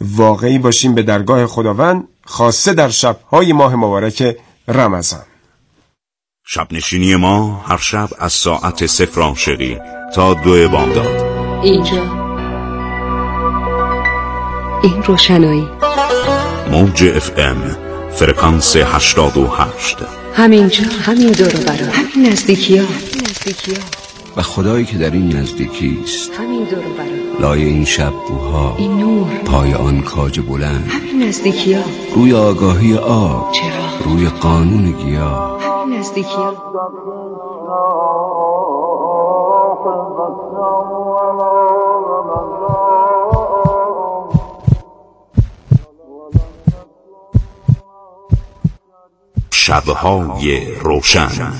واقعی باشیم به درگاه خداوند، خاصه در شب‌های ماه مبارک رمضان. شب نشینی ما هر شب از ساعت 0 عاشقی تا 2 بامداد. اینجا این روشنایی، موج FM فرکانس 88. همینجا، همین دور و برا، همین نزدیکی ها. و خدایی که در این نزدیکی است، همین دور و برا، لای این شب بوها، این نور، پای آن کاج بلند، همین نزدیکی ها. روی آگاهی آب، چرا؟ روی قانون گیاه، همین نزدیکی ها. شب‌های روشن.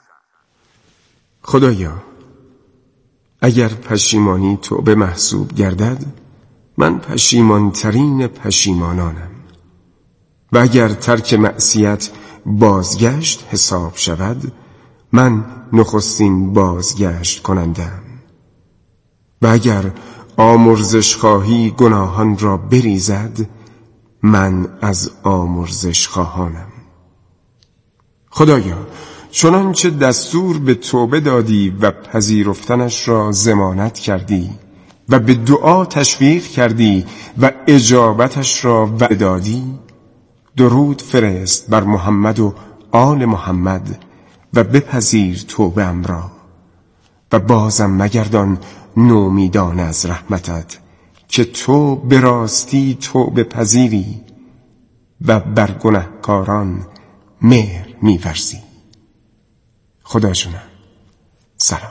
خدایا، اگر پشیمانی توبه محسوب گردد، من پشیمانترین پشیمانانم، و اگر ترک معصیت بازگشت حساب شود، من نخستین بازگشت کنندم، و اگر آمرزش خواهی گناهان را بریزد، من از آمرزش خواهانم. خدایا، چنانچه دستور به توبه دادی و پذیرفتنش را ضمانت کردی و به دعا تشویق کردی و اجابتش را وعده دادی، درود فرست بر محمد و آل محمد و بپذیر توبه ام را و بازم مگردان نومیدان از رحمتت، که تو به راستی توبه پذیری و بر گنهکاران مهر می‌ورزی. خدا جونم، سلام.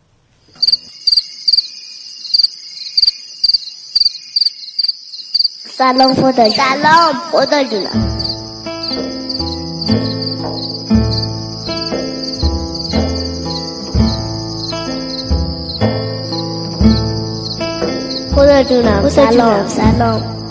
سلام خدا جونم. سلام خدا جونم. خدا جونم. سلام سلام.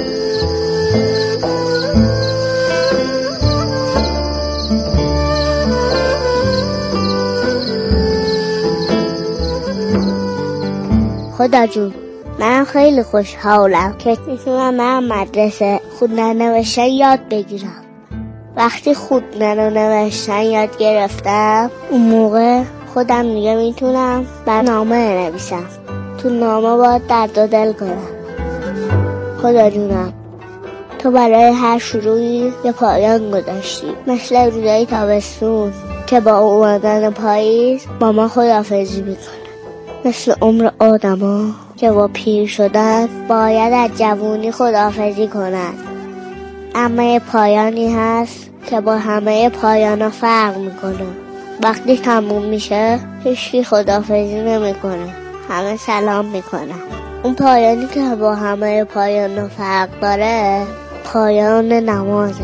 خدا جون، من خیلی خوشحالم که میتونم من مدرسه خوندن نوشتن یاد بگیرم. وقتی خوندن و نوشتن یاد گرفتم، اون موقع خودم دیگه میتونم برنامه نویسم. تو نامه باید درد و دل کنم. خدا جونم، تو برای هر شروعی یه پایان گذاشتی، مثل روزای تابستون که با اومدن پاییز با ما خداحافظی میکنه، مثل عمر آدما که با پیر شدن باید از جوونی خداحافظی کنند. اما یه پایانی هست که با همه پایانا فرق میکنه. وقتی تموم میشه هیچکی خداحافظی نمیکنه، همه سلام میکنن. اون پایانی که با همه پایانا فرق داره پایان نمازه.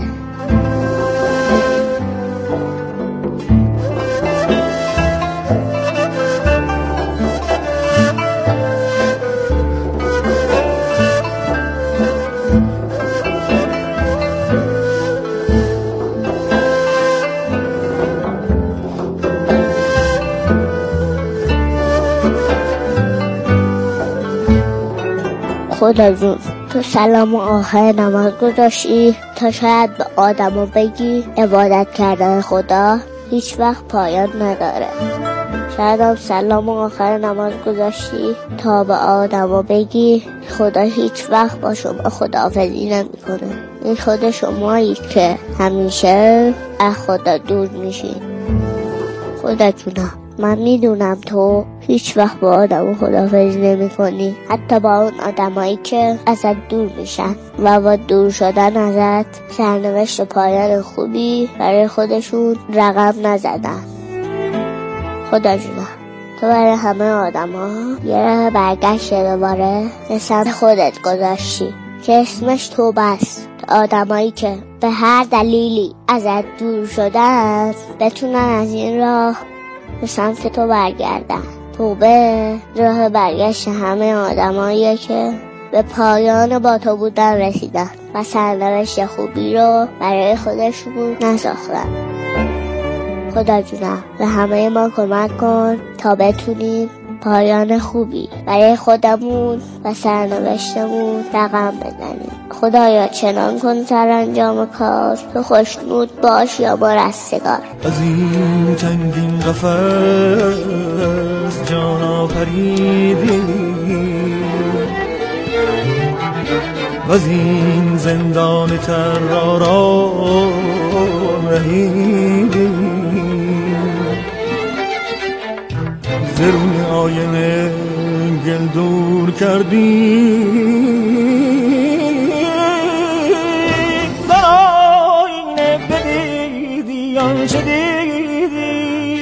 خدا جون، تو سلام آخر نماز گذاشتی تا شاید به آدمو بگی عبادت کردن خدا هیچ وقت پایان نداره. شاید هم سلام آخر نماز گذاشتی تا به آدمو بگی خدا هیچ وقت با شما خداحافظی نمیکنه. این خود شمایی که همیشه از خدا دور میشین. خدا جونم، من میدونم تو هیچ وقت با آدم خداحافظی نمی کنی، حتی با اون آدمایی که ازت دور میشن و با دور شدن ازت سرنوشت پایان خوبی برای خودشون رقم نزدن. خدا جونم، تو برای همه آدما یه راه برگشت دوباره به سمت خودت گذاشتی که اسمش توبه است. آدمایی که به هر دلیلی ازت دور شدن بتونن از این راه به سمت تو برگردن. توبه راه برگشت همه آدماییه که به پایان با تو بودن رسیدن و سرنوشت خوبی رو برای خودشون نساختن. خدا جونم، به همه ما کمک کن تا بتونیم پایان خوبی برای خودمون و سرنوشتمون رقم بزنیم. خدایا چنان کن سرانجام کار تو خوشنود باش یا ما رستگار. از این تنگین قفس جان آفریدی و از این زندان تراران رهیدی ز روی آینه گل دور کردی در آینه بدیدی آنچه دیدی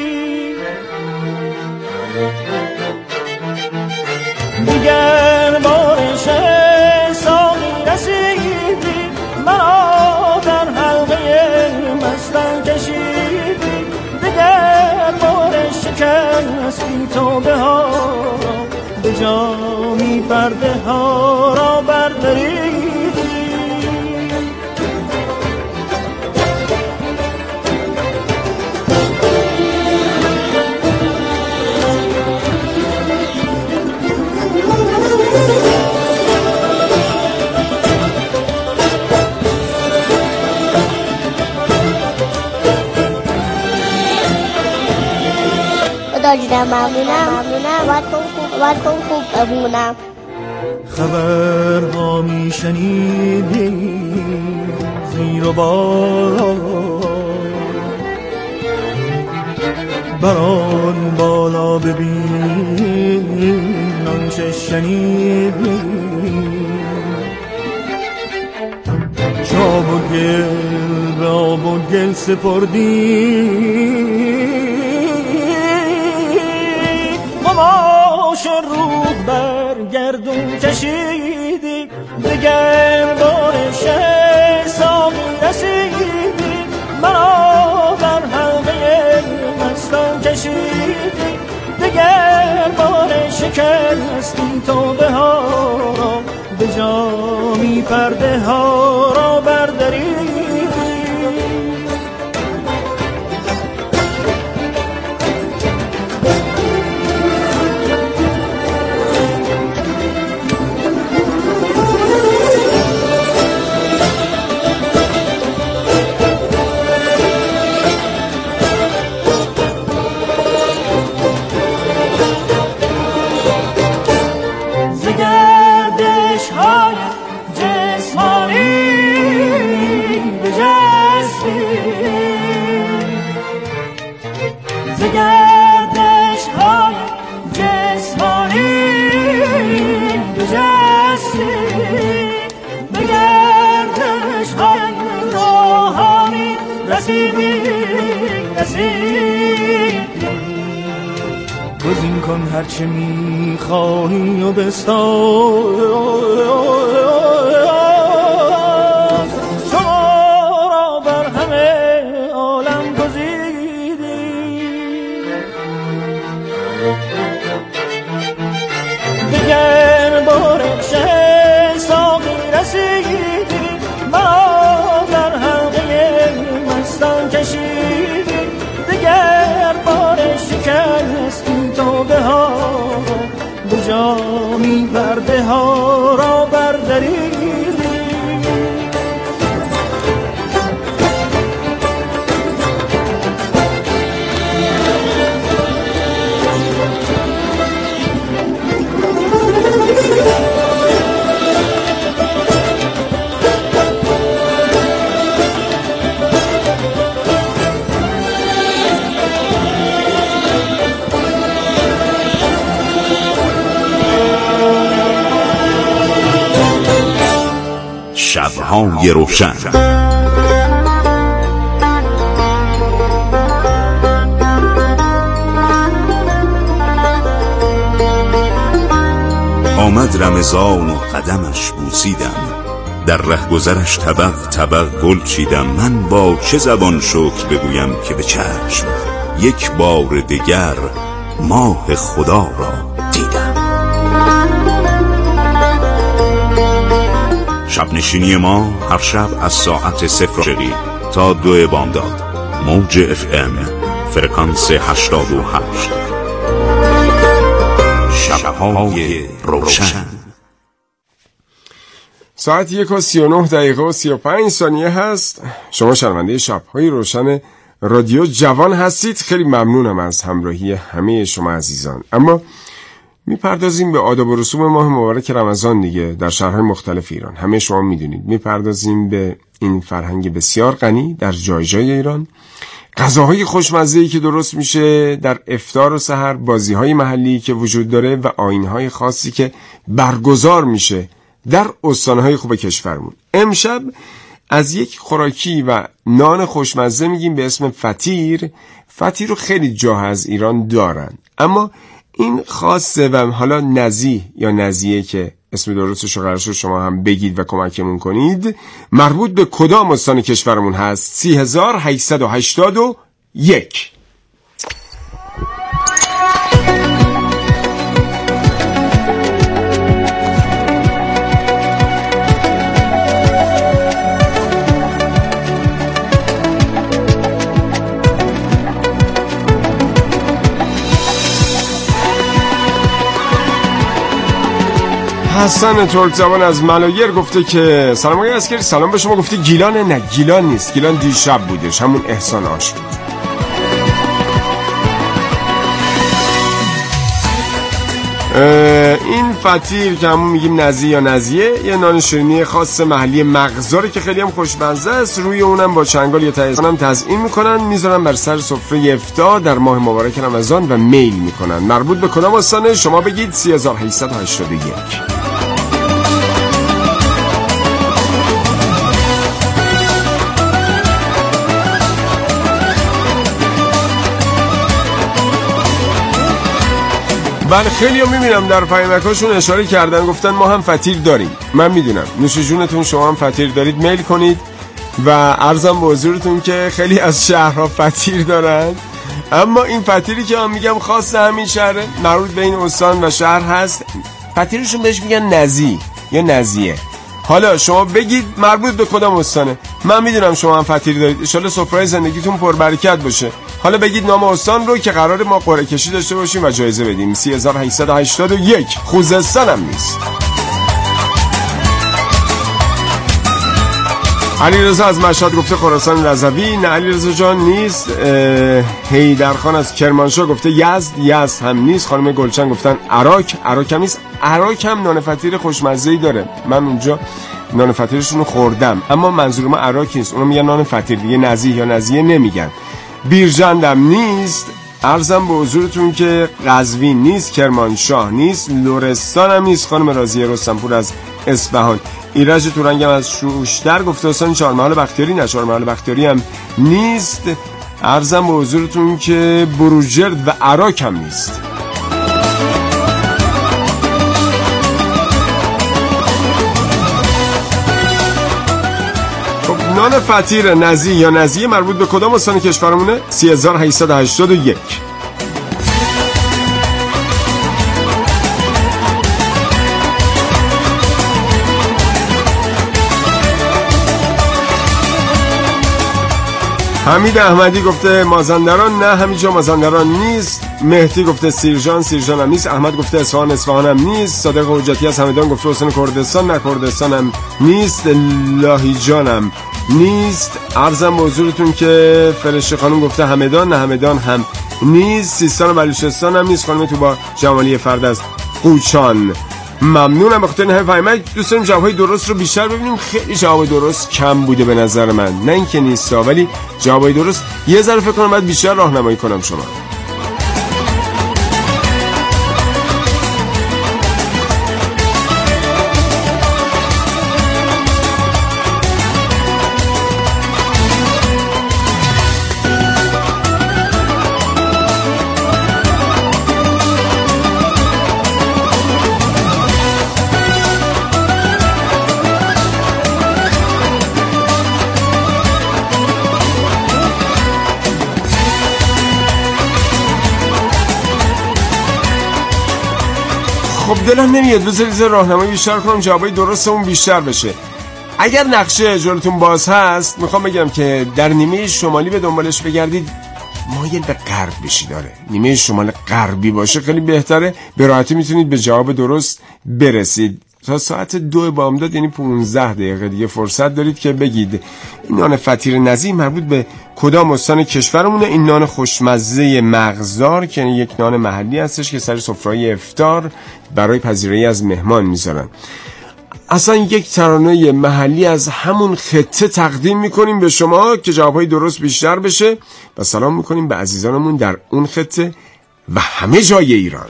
دیگر بارش ساقی رسیدی مرا در حلقه مستان کشیدی دیگر بارش شکستی توبه ها به جامی پرده ها را برداری خدا ممنونم باید کن خوب بمونم. خبرها می شنیدی زیر و باران بران بالا ببین آنچه شنیدی چاب و گل به آب و گل سپردی ماش روح بر گردون کشیدی دگر بارش ساقی رسیدی مرا در حلقه مستان کشیدی دگر بارش شکستی توبه ها را به جامی پرده ها را برداری گزین کن هرچه میخواهی و بستان شما را بر همه عالم گزیدی دیگر بارش ساقی رسیدی مرا در حلقه مستان کشیدی دیگر بارش شکستی توبه ها به جامی پرده ها را برداری شب‌های روشن. آمد رمضان و قدمش بوسیدم، در رهگذرش طبق طبق گل چیدم. من با چه زبان شکر بگویم که به چشم یک بار دیگر ماه خدا را دیدم. شب نشینی ما هر شب از ساعت 0 تا 2 بامداد، موج FM فرکانس 88. شبهای روشن. ساعت 1:39:35 هست. شما شنونده شبهای روشن رادیو جوان هستید. خیلی ممنونم از همراهی همه شما عزیزان. اما میپردازیم به آداب و رسوم ماه مبارک رمضان دیگه در شهرهای مختلف ایران. همه شما میدونید میپردازیم به این فرهنگ بسیار غنی در جای جای ایران، غذاهای خوشمزه‌ای که درست میشه در افطار و سحر، بازی‌های محلی که وجود داره و آیین‌های خاصی که برگزار میشه در استان‌های خوب کشورمون. امشب از یک خوراکی و نان خوشمزه میگیم به اسم فطیر. فطیر رو خیلی جاها از ایران دارن، اما این خاصه و حالا نزیه یا نزیه که اسم درستش رو قرار شد شما هم بگید و کمکمون کنید، مربوط به کدام استان کشورمون هست؟ 3881. حسن ترک زبان از ملایر گفته که سلام آقای عسکری. سلام به شما. گفته گیلانه؟ نه گیلان نیست، گیلان دیشب بودش، همون احسان آش بود. این فطیر که همون میگیم نزیه یا نزیه، یه نان شیرینی خاص محلی مغزاره که خیلی هم خوشمزه است. روی اونم با چنگال یا تایزان تزیین میکنن، میذارن بر سر سفره افطار در ماه مبارک رمضان و میل میکنن. مربوط به کدام استانه؟ شما بگید. 3881. بله خیلی هم میبینم در پیامکاشون اشاره کردن، گفتن ما هم فطیر داریم. من میدونم نوش جونتون شما هم فطیر دارید، میل کنید. و عرضم به حضورتون که خیلی از شهرها فطیر دارن، اما این فطیری که من میگم خاص همین شهره، مربوط به این استان و شهر هست. فطیرشون بهش میگن نزی یا نزیه. حالا شما بگید مربوط به کدام استانه. من میدونم شما هم فطیر دارید، ان شاءالله سفره زندگیتون پربرکت باشه. حالا بگید نام استان رو که قرار ما قرعه کشی داشته باشیم و جایزه بدیم. 3881. خوزستان هم نیست. علیرضا از مشهد گفته خراسان رضوی. نه علیرضا جان نیست. حیدرخان از کرمانشاه گفته یزد هم نیست. خانم گلچن گفتن عراق هم نیست. عراق هم نان فطیر خوشمزه‌ای داره، من اونجا نان فطیرشون رو خوردم، اما منظور ما عراق نیست، اونو میگن نان فطیر دیگه، نزیه یا نزیه نمیگن. بیرجند هم نیست. عرضم به حضورتون که قزوین نیست، کرمانشاه نیست، لرستان هم نیست. خانم راضیه رستمپور از اصفهان. ایرج تورنگم از شوشتر گفته استان چهارمحال بختیاری. نه چهارمحال بختیاری هم نیست. عرضم به حضورتون که بروجرد و عراق هم نیست. نان فطیر نزیه یا نزیه مربوط به کدام استان کشورمونه؟ 3881. حمید احمدی گفته مازندران. نه همینجا مازندران نیست. مهدی گفته سیرجان هم نیست. احمد گفته اصفهان هم نیست. صادق حجتی از همدان گفته استان کردستان. نه کردستان هم نیست. لاهیجان هم نیست. عرضم به حضورتون که فرشته خانم گفته همدان. نه همدان هم نیست. سیستان و بلوچستان هم نیست. خانم توبا جمالی فرد از قوچان. ممنونم به خاطر این همه پیامک. دوست داریم جوابهای درست رو بیشتر ببینیم. خیلی جواب درست کم بوده به نظر من، نه اینکه نیستا، ولی جوابهای درست یه ذره فکر کنم باید بیشتر راهنمایی کنم شما. خب دلم نمیاد بذارید راهنمایی بیشتر کنم جوابای درستمون بیشتر بشه. اگر نقشه جلوتون باز هست میخوام بگم که در نیمه شمالی به دنبالش بگردید مایل به غرب بشی داره. نیمه شمال غربی باشه خیلی بهتره، به راحتی میتونید به جواب درست برسید. تا ساعت 2 بامداد یعنی 15 دقیقه دیگه فرصت دارید که بگید این نان فطیر نظیف مربوط به کدام استان کشورمونه. این نان خوشمزه مغزدار که یک نان محلی هستش که سر سفره‌های افطار برای پذیرایی از مهمان میذارن. اصلا یک ترانه محلی از همون خطه تقدیم میکنیم به شما که جوابهای درست بیشتر بشه و سلام میکنیم به عزیزانمون در اون خطه و همه جای ایران.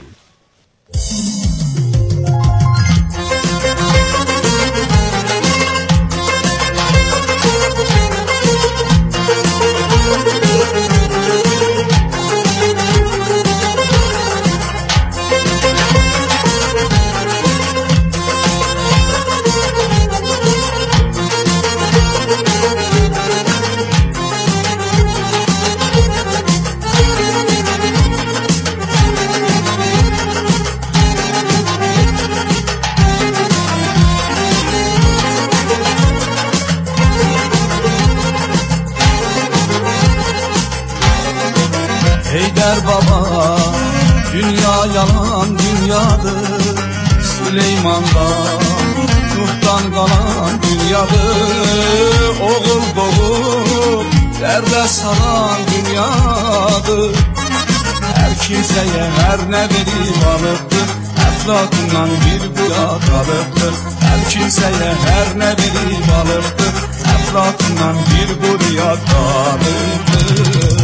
Eyder baba, dünya yalan dünyadır. Süleyman'dan, Nuh'tan kalan dünyadır. Oğul doğup, derde salan dünyadır. Her kimseye her ne verip alıptır. Eflatından bir buyak alıptır. Her kimseye her ne verip alıptır. Eflatından bir buyak alıptır.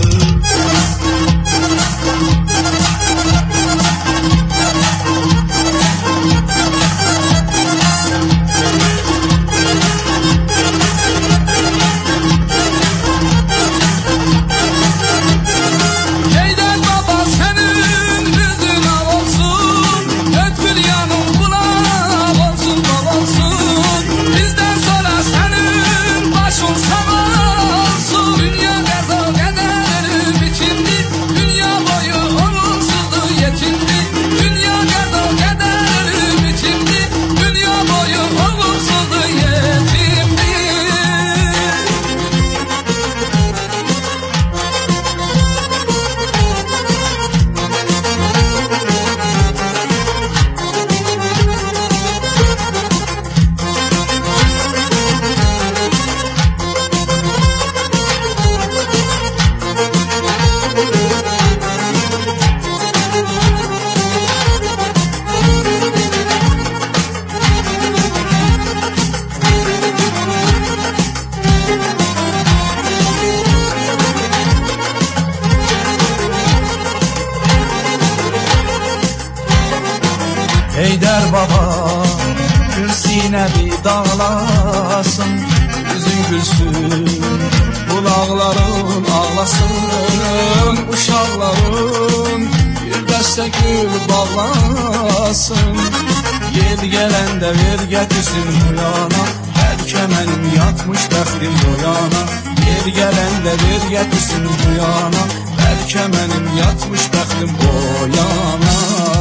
Eyder baba, gül sine bir dağlasın. Yüzün gülsün, kulakların ağlasın. Uşakların bir dəstə gül bağlasın. Yel gelende ver getirsin bu yana. Bəlkə mənim yatmış bəxtim bu yana. Yel gelende ver getirsin bu yana. Bəlkə mənim yatmış bəxtim bu yana.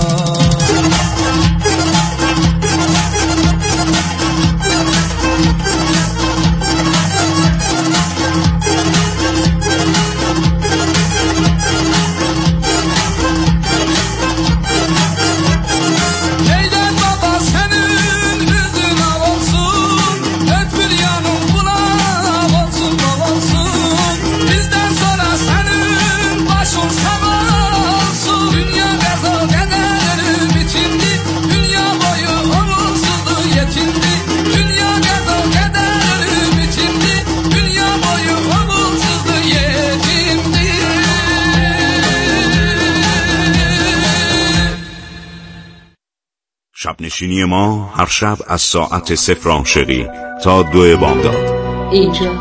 شبنشینی ما هر شب از ساعت 0 عاشقی تا 2 بامداد. اینجا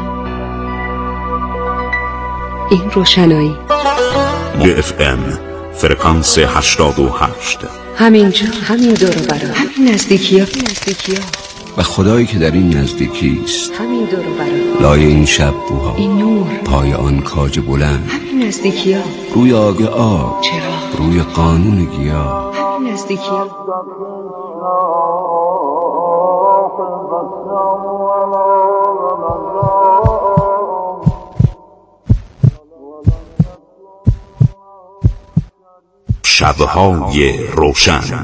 این روشنایی BFM فرکانس 88. همینجا همین دور و برا همین نزدیکی ها و خدایی که در این نزدیکی است. همین دور و برا لای این شب بوها، این نور، پای آن کاج بلند، همین نزدیکی ها، روی آگ آب، چرا روی قانون گیاه، همین نزدیکی ها. شب‌های روشن.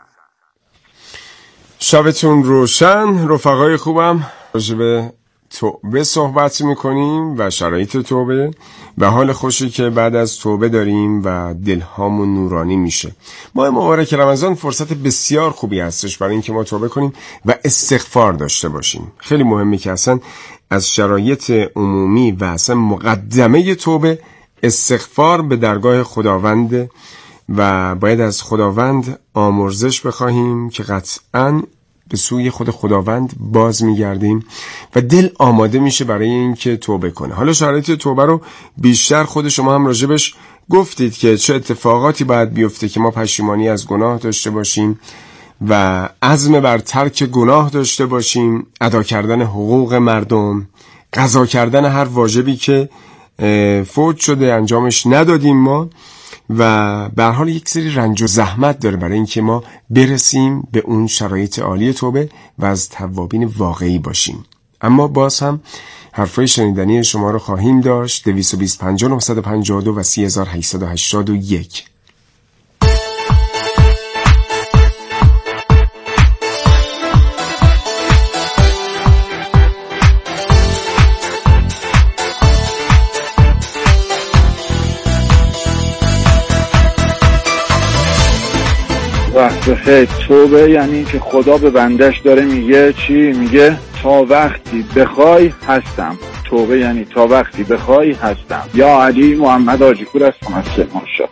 شبتون روشن رفقای خوبم. راجع به توبه صحبت میکنیم و شرایط توبه و حال خوشی که بعد از توبه داریم و دلهامون نورانی میشه. ماه مبارک رمضان فرصت بسیار خوبی هستش برای اینکه ما توبه کنیم و استغفار داشته باشیم. خیلی مهمه که اصلا از شرایط عمومی و اصلا مقدمه توبه استغفار به درگاه خداوند و باید از خداوند آمرزش بخواهیم که قطعاً به سوی خود خداوند باز میگردیم و دل آماده میشه برای اینکه توبه کنه. حالا شرایط توبه رو بیشتر خود شما هم راجبش گفتید که چه اتفاقاتی باید بیفته که ما پشیمانی از گناه داشته باشیم و عزم بر ترک گناه داشته باشیم، ادا کردن حقوق مردم، قضا کردن هر واجبی که فوت شده انجامش ندادیم ما و به هر حال یک سری رنج و زحمت داره برای اینکه ما برسیم به اون شرایط عالی توبه و از توابین واقعی باشیم. اما باز هم حرفای شنیدنی شما رو خواهیم داشت. 225 952 و 3881. وقت بخیر. توبه یعنی که خدا به بندش داره میگه چی؟ میگه تا وقتی بخوای هستم. توبه یعنی تا وقتی بخوای هستم. یا علی محمد آجیپور هستم از کرمانشاه.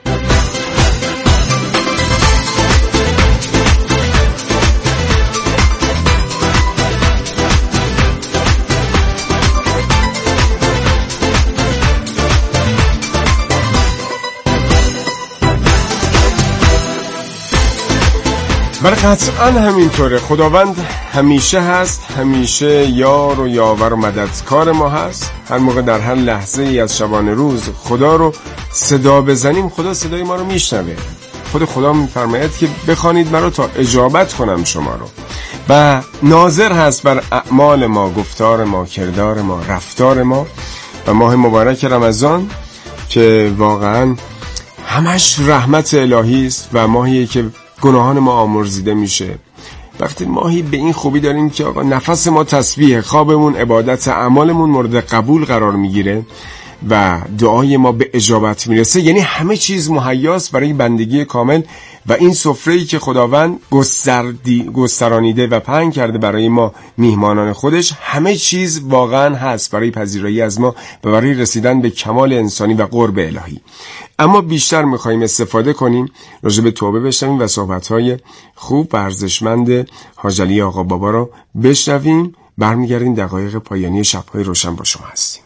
ولی قطعا همینطوره. خداوند همیشه هست، همیشه یار و یاور و مددکار ما هست. هر موقع در هر لحظه ای از شبانه روز خدا رو صدا بزنیم خدا صدای ما رو میشنوه. خود خدا میفرماید که بخوانید مرا تا اجابت کنم شما رو و ناظر هست بر اعمال ما، گفتار ما، کردار ما، رفتار ما. و ماه مبارک رمضان که واقعا همش رحمت الهی است و ماهیه که گناهان ما آمرزیده میشه. وقتی ماهی به این خوبی داریم که آقا نفس ما تسبیح، خوابمون عبادت، اعمالمون مورد قبول قرار میگیره و دعای ما به اجابت میرسه، یعنی همه چیز مهیاست برای بندگی کامل و این سفره‌ای که خداوند گسترانیده و پهن کرده برای ما میهمانان خودش، همه چیز واقعا هست برای پذیرایی از ما و برای رسیدن به کمال انسانی و قرب الهی. اما بیشتر میخواییم استفاده کنیم راجع به توبه بشنویم و صحبت‌های خوب و ارزشمند حاج علی آقا بابا رو بشنویم. برمیگردیم دقایق پایانی شب‌های روشن با شما هستیم.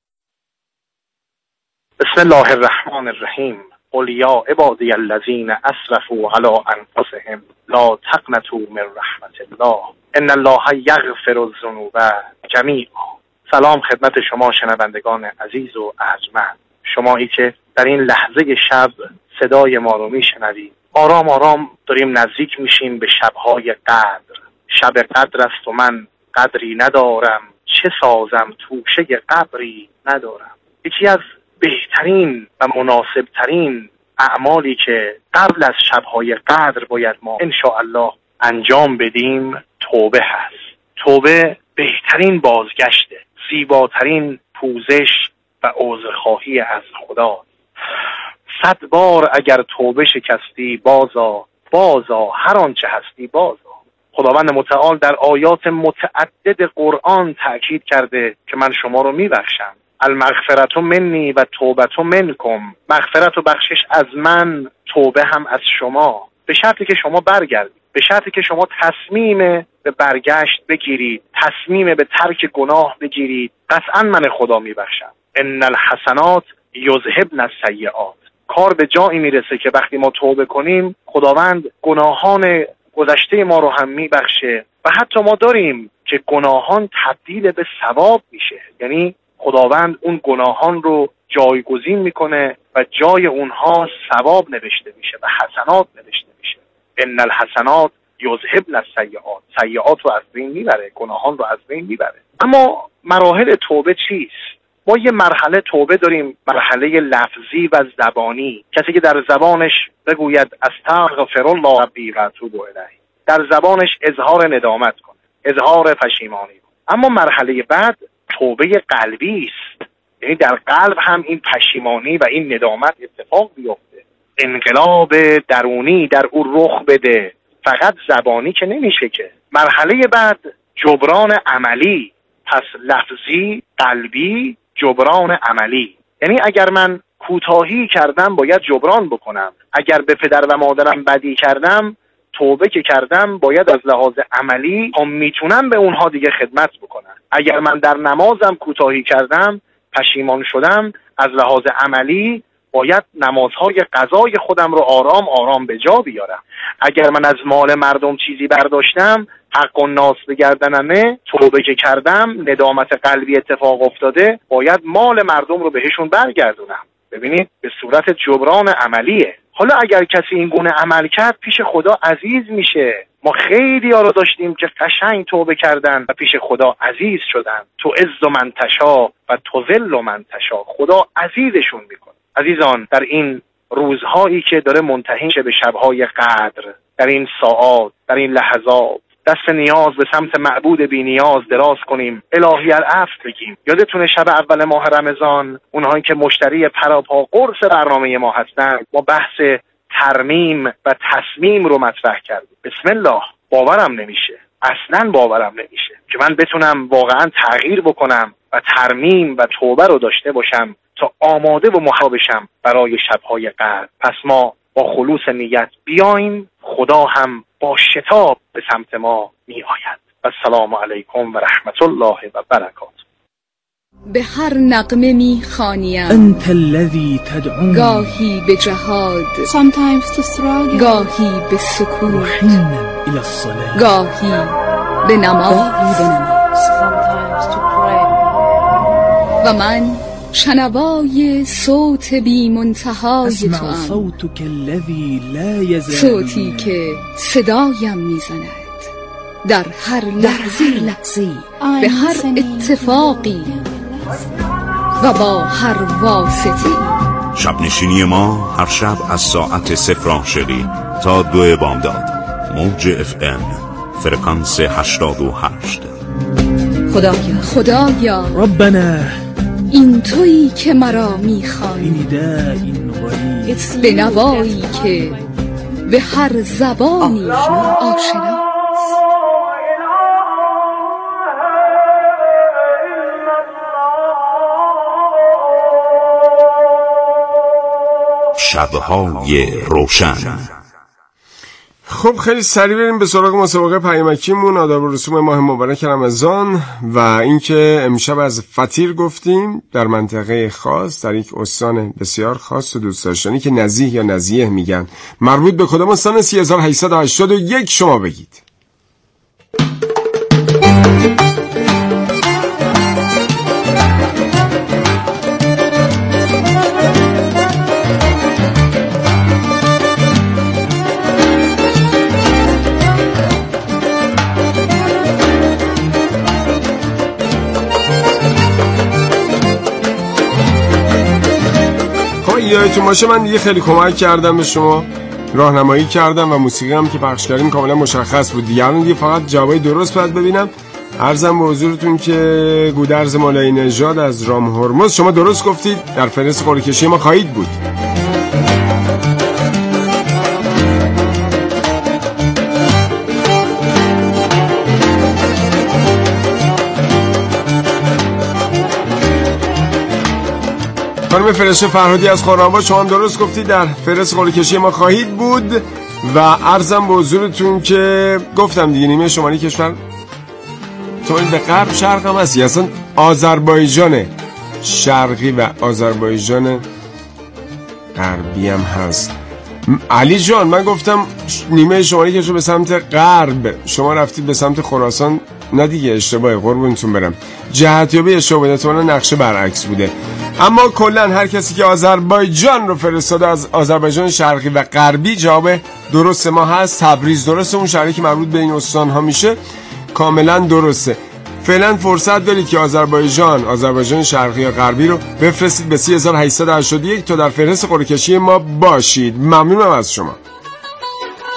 بسم الله الرحمن الرحیم. قل یا عبادی الذین اسرفوا علی انفسهم لا تقنطوا من رحمت الله ان الله یغفر الذنوب جمیعا. سلام خدمت شما شنوندگان عزیز و ارجمند، شمایی که در این لحظه شب صدای ما رو میشنوید. آرام آرام داریم نزدیک میشیم به شب‌های قدر. شب قدر است و من قدری ندارم، چه سازم توشه قبری ندارم. یکی از بهترین و مناسبترین اعمالی که قبل از شب‌های قدر باید ما انشاءالله انجام بدیم توبه هست. توبه بهترین بازگشته، زیباترین پوزش و عذرخواهی از خدا. 100 بار اگر توبه شکستی بازا هر آنچه هستی بازا. خداوند متعال در آیات متعدد قرآن تأکید کرده که من شما رو میبخشم. المغفرت منی و توبت منکم. مغفرت و بخشش از من، توبه هم از شما، به شرطی که شما برگردید، به شرطی که شما تصمیم به برگشت بگیرید، تصمیم به ترک گناه بگیرید. قطعا من خدا میبخشم. ان الحسنات یذهبن السیئات. کار به جایی میرسه که وقتی ما توبه کنیم خداوند گناهان گذشته ما رو هم میبخشه و حتی ما داریم که گناهان تبدیل به ثواب میشه، یعنی خداوند اون گناهان رو جایگزین میکنه و جای اونها ثواب نوشته میشه و حسنات نوشته میشه. ان الحسنات یذهبن السیئات. سیئات رو از بین میبره، گناهان رو از بین میبره. اما مراحل توبه چیست؟ ما یه مرحله توبه داریم، مرحله لفظی و زبانی. کسی که در زبانش بگوید استغفر الله ربی و اتوب الیه، در زبانش اظهار ندامت کنه، اظهار پشیمانی کنه. اما مرحله بعد توبه قلبی است، یعنی در قلب هم این پشیمانی و این ندامت اتفاق بیفته، انقلاب درونی در او رخ بده. فقط زبانی که نمیشه که. مرحله بعد جبران عملی، پس لفظی، قلبی، جبران عملی. یعنی اگر من کوتاهی کردم باید جبران بکنم، اگر به پدر و مادرم بدی کردم، توبه که کردم باید از لحاظ عملی هم میتونم به اونها دیگه خدمت بکنم. اگر من در نمازم کوتاهی کردم، پشیمان شدم، از لحاظ عملی باید نمازهای قضای خودم رو آرام آرام به جا بیارم. اگر من از مال مردم چیزی برداشتم، حق الناس بگردنمه، توبه که کردم، ندامت قلبی اتفاق افتاده، باید مال مردم رو بهشون برگردونم. ببینید به صورت جبران عملیه. حالا اگر کسی این گونه عمل کرد پیش خدا عزیز میشه. ما خیلی ها رو داشتیم که قشنگ توبه کردن و پیش خدا عزیز شدن. تو عز من تشا و تو ذل من تشا، خدا عزیزشون میکنه. عزیزان، در این روزهایی که داره منتهی میشه به شبهای قدر، در این ساعات، در این لحظات، دست نیاز به سمت معبود بی نیاز دراز کنیم، الهی العفو بگیم. یادتونه شب اول ماه رمضان، اونهایی که مشتری پراپا قرص برنامه ما هستن، ما بحث ترمیم و تصمیم رو مطرح کردیم. بسم الله، باورم نمیشه، اصلا باورم نمیشه که من بتونم واقعا تغییر بکنم و ترمیم و توبه رو داشته باشم تا آماده و مهیا بشم برای شبهای قدر. پس ما با خلوص نیت بیایم، خدا هم با شتاب به سمت ما می آید. السلام علیکم و رحمت الله و برکاته. به هر نغمه می خوانیم انت الذی تدعون، گاهی به جهاد، sometimes to struggle، گاهی به سکوت، وحینا الی الصلاة، گاهی به نماز، sometimes to pray. و من شنوای صوت بی منتهای تو اسمع ام، صوتك الذی لا یزال، صوتی که صدایم میزند در هر لحظه، به هر اتفاقی و با هر واسطه. شب نشینی ما هر شب از ساعت 0 عاشقی تا 2 بامداد، موج FM فرکانس 88. خدایا ربنا این تویی که مرا میخوانی، نداء غریب، به نوایی که به هر زبانی آشنا. شب‌های روشن. خب خیلی سریع بریم به سراغ مسابقه پیامکیمون، آداب و رسوم ماه مبارک رمضان و اینکه امشب از فطیر گفتیم در منطقه خاص، در یک استان بسیار خاص و دوست داشتنی که نزیه یا نزیه میگن. مربوط به کدام استان؟ 3881 شما بگید. یادتون باشه من دیگه خیلی کمک کردم به شما، راهنمایی کردم و موسیقی هم که پخش کردیم کاملا مشخص بود دیگه. الان دیگه فقط جواب درست باید ببینم. عرضم به حضورتون که گودرز مولای نژاد از رام هرمز، شما درست گفتید، در فهرست قرعه کشی ما خواهید بود. خانم فرشته فرهادی از خرم‌آباد، شما هم درست گفتید، در فهرست قرعه کشی ما خواهید بود. و عرضم به حضورتون که گفتم دیگه نیمه شمالی کشور تو به غرب شرق هم هستی، اصلا آذربایجان شرقی و آذربایجان غربی هم هست. علی جان من گفتم نیمه شمالی کشور به سمت غرب، شما رفتید به سمت خراسان. نه دیگه اشتباهه، قربونتون برم، جهتیابی اشتباهه، تو نقشه برعکس بوده. اما کلا هر کسی که آذربایجان رو فرستاده از آذربایجان شرقی و غربی، جواب درست ما هست تبریز. درسته، اون شهری که مربوط به این استان ها میشه کاملا درسته. فعلا فرصت دارید که آذربایجان شرقی یا غربی رو بفرستید به 3881 تا در فهرست قرعه کشی ما باشید. ممنونم از شما.